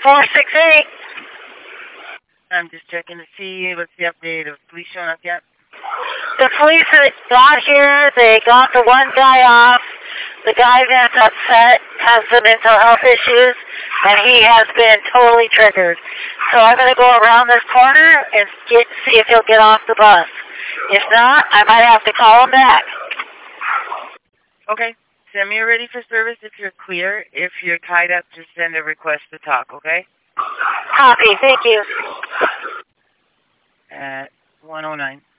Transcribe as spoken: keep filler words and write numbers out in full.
four six eight. I'm just checking to see what's the update of police showing up yet. The police got here. They got the one guy off. The guy that's upset has some mental health issues, and he has been totally triggered. So I'm going to go around this corner and get, see if he'll get off the bus. If not, I might have to call him back. Okay. Send me a ready for service if you're clear. If you're tied up, just send a request to talk, okay? Copy. Thank you. At one oh nine.